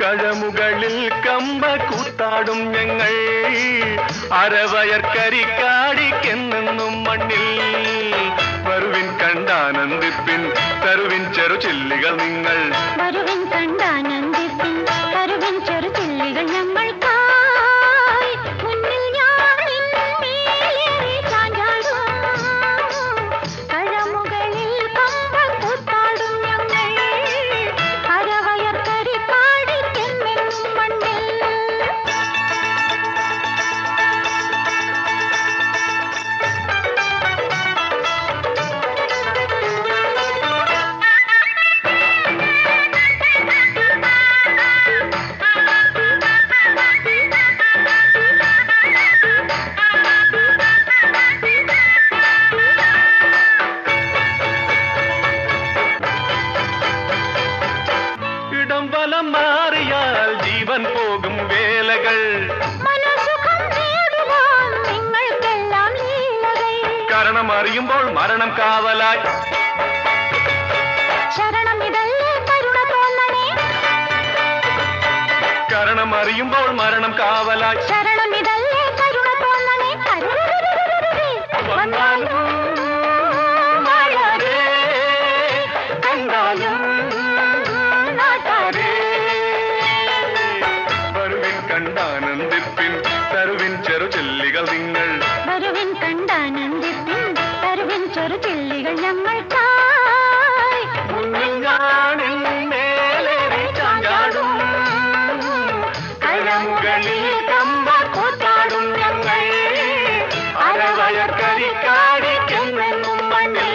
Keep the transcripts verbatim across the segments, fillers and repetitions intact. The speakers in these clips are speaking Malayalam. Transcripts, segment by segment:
കഴമുകളിൽ കമ്പ കൂത്താടും ഞങ്ങൾ അരവയർക്കരിക്കാടിക്കെന്നും മണ്ണിൽ വരുവിൻ കണ്ടാനന്ദിപ്പിൻ തരുവിൻ ചെറു ചില്ലികൾ നിങ്ങൾ വരുവിൻ കണ്ടാനന്ദിപ്പിൻ തരുവിൻ ചെറു ചില്ലികൾ ഞങ്ങൾ മാറിയാൽ ജീവൻ പോകും വേലകൾ കാരണം അറിയുമ്പോൾ മരണം കാവലായി കാരണം അറിയുമ്പോൾ മരണം കാവലായി കണ്ടാനന്ദിപ്പിൻ തരുവിൻ ചെറു ചെല്ലികൾ നിങ്ങൾ വരുവിൻ കണ്ടാനന്ദിപ്പിൻ തരുവിൻ ചെറു ചെല്ലികൾ ഞങ്ങൾക്കായി കഴമുകളിൽ കമ്പ കൂത്താടും ഞങ്ങൾ അരവയർക്കരിക്കാടിക്കെന്നും മണ്ണിൽ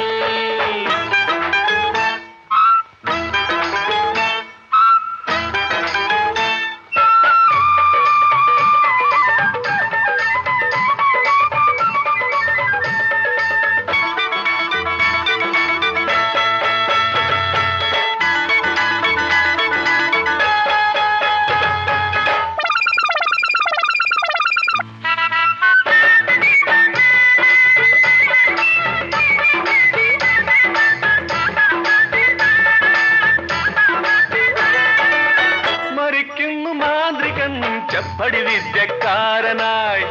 മാന്ത്രികൻ ചെപ്പടി വിദ്യക്കാരനായി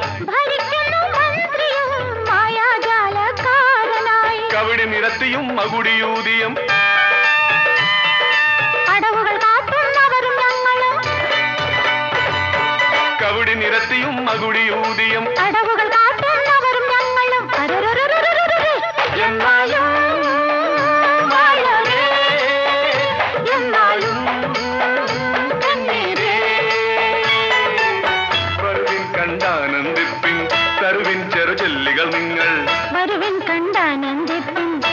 കവിടി നിരത്തിയും മകുടിയൂതിയും കവിടി നിരത്തിയും മകുടിയൂതിയും എന്നാലും കണ്ടാനന്ദിപ്പിൻ തരുവിൻ ചെറു ചെല്ലികൾ നിങ്ങൾ വരുവിൻ കണ്ടാനന്ദിപ്പിൻ